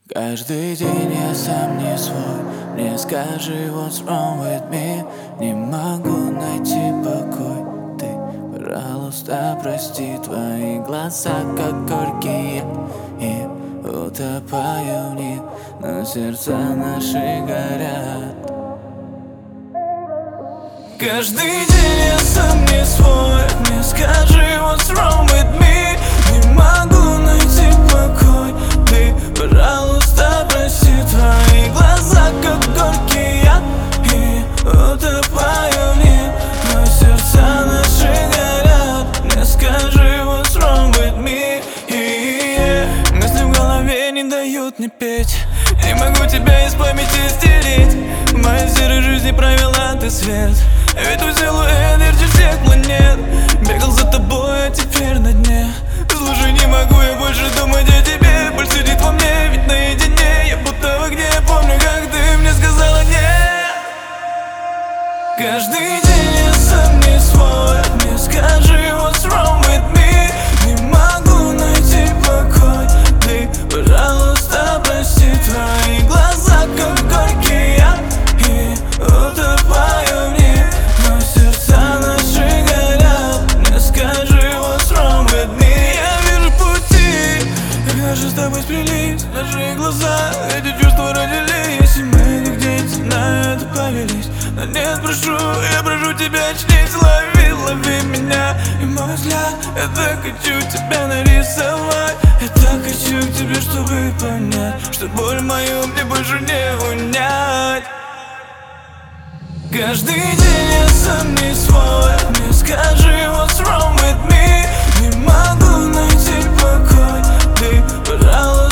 Каждый день я сам не свой. Мне скажи, what's wrong with me? Не могу найти покой. Ты, пожалуйста, прости. Твои глаза, как горькие, и утопаю в них, но сердца наши горят. Каждый день я сам не свой. Мне скажи, what's wrong with me? Не могу найти покой. Ты, пожалуйста, прости. Твои глаза, как горький яд, и утопаю в них, но сердца наши горят. Мне скажи, what's wrong with me? Мысли в голове не дают мне петь. Не могу тебя из памяти стереть. В моей серой жизни провела ты свет. Ведь твой силуэт ярче всех планет. Бегал за тобой, а теперь на дне. Слушай, не могу я больше думать о тебе. Боль сидит во мне, ведь наедине. Я будто в огне, помню, как ты мне сказала нет. Каждый день я сам не свой. Мне скажи, what's wrong with me? Не могу найти покой. Ты, пожалуйста, прости. Твои глаза, как горький яд, и утопаю в них, но сердца наши горят. Мне скажи, what's wrong with me? Я вижу пути, как наши с тобой сплелись. Наши глаза, эти чувства родились, и мы как дети на это повелись. Но нет, прошу, я прошу тебя очнись. Лови, лови меня и мой взгляд. Я так хочу тебя нарисовать. Я так хочу к тебе, чтобы понять, что боль мою мне больше не унять. Каждый день я сам не свой. Мне скажи, what's wrong with me? Не могу найти покой. Ты, пожалуйста,